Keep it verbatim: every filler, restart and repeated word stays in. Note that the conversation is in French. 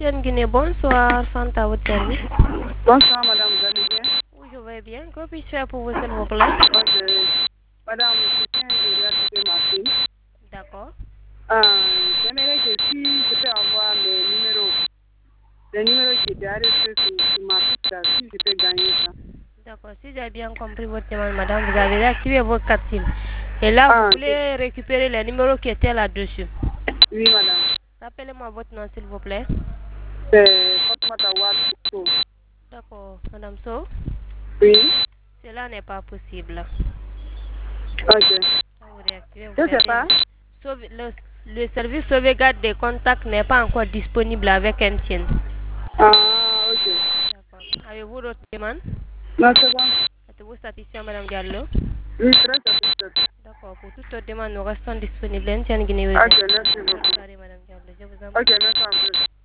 Etienne Guinée, bonsoir. Fanta, votre service. Bonsoir, madame, vous allez bien? Oui, je vais bien. Que puis-je faire pour vous, s'il vous plaît? Ok. Madame, je viens de réactiver ma fille. D'accord. Euh, J'aimerais que si je peux avoir mes numéros, les numéros qui étaient arrêtés sur, sur ma fiche, là, si je peux gagner ça. D'accord. Si j'ai bien compris votre demande, madame, vous avez réactivé vos quatre SIM. Et là, Ah, vous voulez récupérer les numéros qui étaient là-dessus. oui, madame. Rappelez-moi votre nom, s'il vous plaît. C'est Fatmata Ouad. D'accord. Madame So, Oui. cela n'est pas possible. Ok. Quand vous réactivez, vous Je ne sais perdez pas. le, sauve- le, le service sauvegarde des contacts n'est pas encore disponible avec M T N. Ah, ok. D'accord. Avez-vous d'autres demandes? Non, c'est bon. Êtes-vous satisfait, Madame Diallo? Oui, très satisfaite. D'accord. Pour toute autre demande, nous restons disponibles. M T N Guinée. Ok, merci beaucoup. Madame Diallo. Je vous en Ok, prie. merci un peu.